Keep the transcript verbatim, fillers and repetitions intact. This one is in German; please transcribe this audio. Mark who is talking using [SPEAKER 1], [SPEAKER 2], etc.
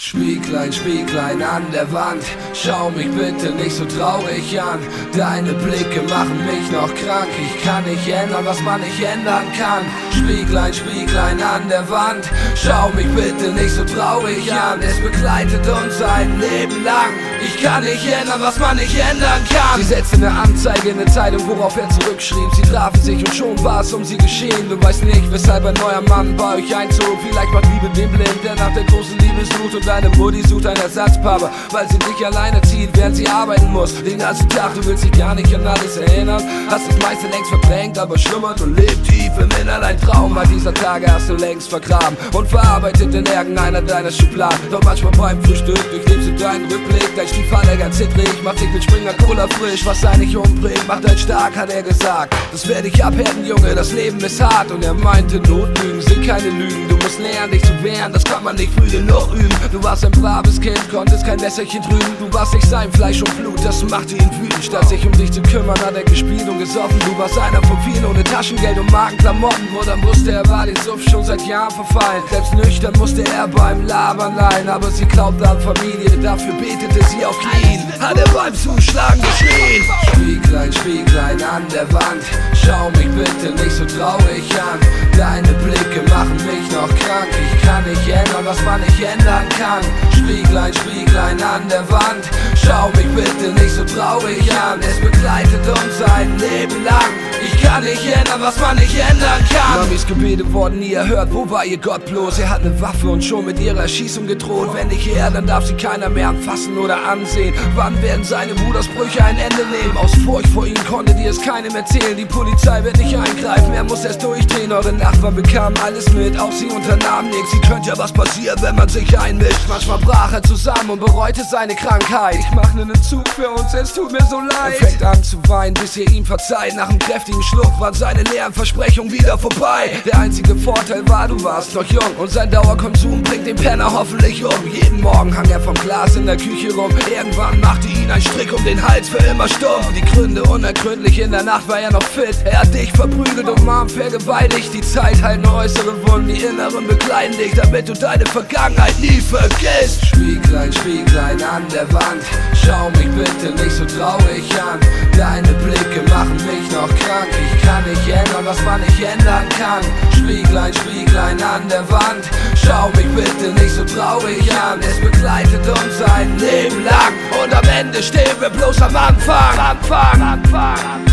[SPEAKER 1] Spieglein, Spieglein an der Wand, schau mich bitte nicht so traurig an. Deine Blicke machen mich noch krank, ich kann nicht ändern, was man nicht ändern kann. Spieglein, Spieglein an der Wand, schau mich bitte nicht so traurig an. Es begleitet uns ein Leben lang, ich kann nicht ändern, was man nicht ändern kann. Sie setzte eine Anzeige in eine Zeitung, worauf er zurückschrieb. Sie trafen sich und schon war es um sie geschehen. Du weißt nicht, weshalb ein neuer Mann bei euch einzog. Vielleicht macht Liebe den blind, der nach der großen Liebe sucht. Und deine Mutti sucht einen Ersatzpapa, weil sie dich alleine zieht, während sie arbeiten muss. Den ganzen Tag, du willst dich gar nicht an alles erinnern. Hast das meiste längst verdrängt, aber schlummert und lebt tief im Innern. Ein Traum war dieser Tage hast du längst vergraben und verarbeitet in irgendeiner deiner Schubladen. Doch manchmal beim Frühstück durchlebst du deinen Rückblick. Dein Stiefvater ganz zittrig, macht sich mit Springer Cola frisch. Was er nicht umbringt, macht einen stark, hat er gesagt. Das werde ich abhärten, Junge, das Leben ist hart. Und er meinte, Notlügen sind keine Lügen. Du musst lernen, dich zu wehren, das kann man nicht früh genug üben. Du warst ein braves Kind, konntest kein Messerchen trüben. Du warst nicht sein Fleisch und Blut, das machte ihn wütend. Statt sich um dich zu kümmern, hat er gespielt und gesoffen. Du warst einer von vielen ohne Taschengeld und Markenklamotten. Wo dann wusste er, war den Suff schon seit Jahren verfallen. Selbst nüchtern musste er beim Labern leihen. Aber sie glaubte an Familie, dafür betete sie auf Knien. Hat er beim Zuschlagen geschrien. Spieglein, Spieglein an der Wand, schau mich bitte nicht so traurig an. Deine Blicke machen mich noch krank, ich kann nicht ändern, was man nicht ändern kann. Spieglein, Spieglein an der Wand, schau mich bitte nicht so traurig an. Es begleitet uns ein Leben lang, ich kann nicht ändern, was man nicht ändern kann. Mamis Gebete wurden nie erhört, wo war ihr Gott bloß? Er hat eine Waffe und schon mit ihrer Erschießung gedroht. Wenn nicht er, dann darf sie keiner mehr anfassen oder ansehen. Wann werden seine Brudersbrüche ein Ende nehmen? Aus Furcht vor ihnen konnte dir es keinem erzählen. Die Polizei wird nicht eingreifen, er muss erst durchdrehen. Eure Nachbarn bekamen alles mit, auch sie unternahmen nichts. Sie könnte ja was passieren, wenn man sich einmischt. Manchmal brach er zusammen und bereute seine Krankheit. Ich mach nen Zug für uns, es tut mir so leid. Er fängt an zu weinen, bis ihr ihm verzeiht. Nach einem kräftigen Schluck waren seine leeren Versprechungen wieder vorbei. Der einzige Vorteil war, du warst noch jung und sein Dauerkonsum bringt den Penner hoffentlich um. Jeden Morgen hang er vom Glas in der Küche rum. Irgendwann machte ihn ein Strick um den Hals für immer stumm. Die Gründe unergründlich, in der Nacht war er noch fit. Er hat dich verprügelt und Mom vergewaltigt. Die Zeit heilt nur äußere Wunden, die inneren begleiten dich, damit du deine Vergangenheit nie vergisst. Spieglein, Spieglein an der Wand, schau mich bitte nicht so traurig an. Deine Blicke machen mich noch krank, ich kann nicht ändern, was man nicht ändern kann. Spieglein, Spieglein an der Wand, schau mich bitte nicht so traurig an. Es begleitet uns ein Leben lang und am Ende stehen wir bloß am Anfang. Anfang, Anfang, Anfang.